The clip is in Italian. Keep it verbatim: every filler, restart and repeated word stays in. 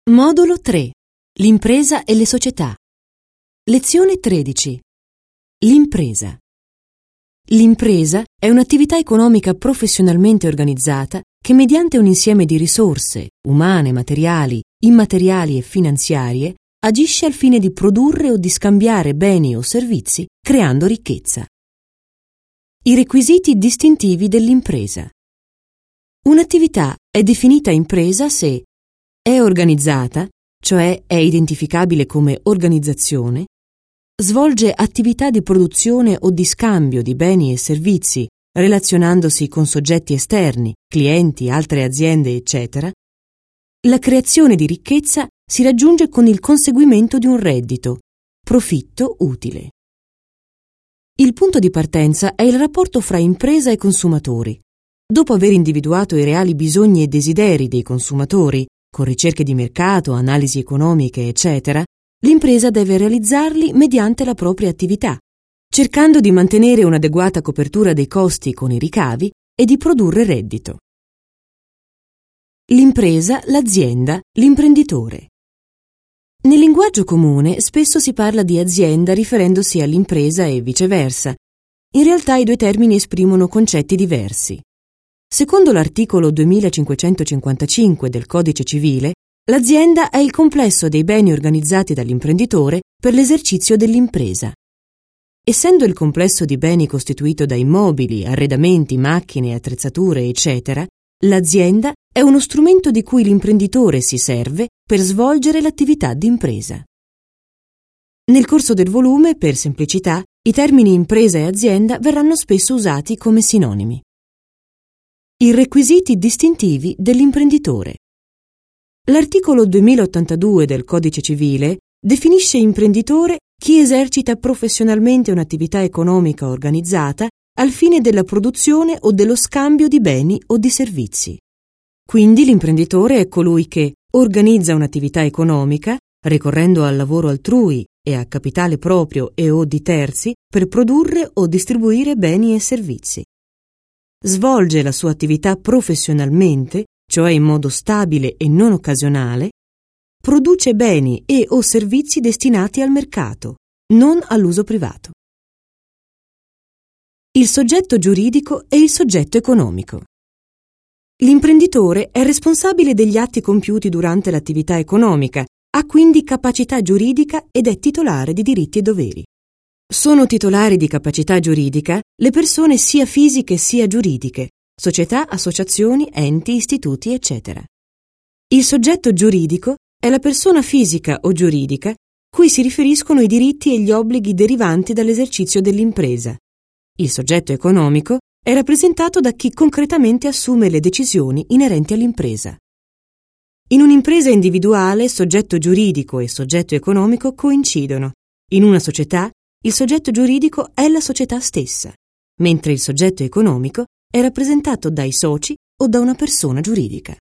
Modulo tre. L'impresa e le società. Lezione tredici. L'impresa. L'impresa è un'attività economica professionalmente organizzata che mediante un insieme di risorse, umane, materiali, immateriali e finanziarie, agisce al fine di produrre o di scambiare beni o servizi, creando ricchezza. I requisiti distintivi dell'impresa. Un'attività è definita impresa se è organizzata, cioè è identificabile come organizzazione, svolge attività di produzione o di scambio di beni e servizi relazionandosi con soggetti esterni, clienti, altre aziende, eccetera. La creazione di ricchezza si raggiunge con il conseguimento di un reddito, profitto utile. Il punto di partenza è il rapporto fra impresa e consumatori. Dopo aver individuato i reali bisogni e desideri dei consumatori, con ricerche di mercato, analisi economiche, eccetera, l'impresa deve realizzarli mediante la propria attività, cercando di mantenere un'adeguata copertura dei costi con i ricavi e di produrre reddito. L'impresa, l'azienda, l'imprenditore. Nel linguaggio comune spesso si parla di azienda riferendosi all'impresa e viceversa. In realtà i due termini esprimono concetti diversi. Secondo l'articolo duemilacinquecentocinquantacinque del Codice Civile, l'azienda è il complesso dei beni organizzati dall'imprenditore per l'esercizio dell'impresa. Essendo il complesso di beni costituito da immobili, arredamenti, macchine, attrezzature, eccetera, l'azienda è uno strumento di cui l'imprenditore si serve per svolgere l'attività d'impresa. Nel corso del volume, per semplicità, i termini impresa e azienda verranno spesso usati come sinonimi. I requisiti distintivi dell'imprenditore. L'articolo duemilaottantadue del Codice Civile definisce imprenditore chi esercita professionalmente un'attività economica organizzata al fine della produzione o dello scambio di beni o di servizi. Quindi l'imprenditore è colui che organizza un'attività economica ricorrendo al lavoro altrui e a capitale proprio e o di terzi per produrre o distribuire beni e servizi. Svolge la sua attività professionalmente, cioè in modo stabile e non occasionale, produce beni e o servizi destinati al mercato, non all'uso privato. Il soggetto giuridico e il soggetto economico. L'imprenditore è responsabile degli atti compiuti durante l'attività economica, ha quindi capacità giuridica ed è titolare di diritti e doveri. Sono titolari di capacità giuridica le persone sia fisiche sia giuridiche, società, associazioni, enti, istituti, eccetera. Il soggetto giuridico è la persona fisica o giuridica cui si riferiscono i diritti e gli obblighi derivanti dall'esercizio dell'impresa. Il soggetto economico è rappresentato da chi concretamente assume le decisioni inerenti all'impresa. In un'impresa individuale, soggetto giuridico e soggetto economico coincidono. In una società, il soggetto giuridico è la società stessa, mentre il soggetto economico è rappresentato dai soci o da una persona giuridica.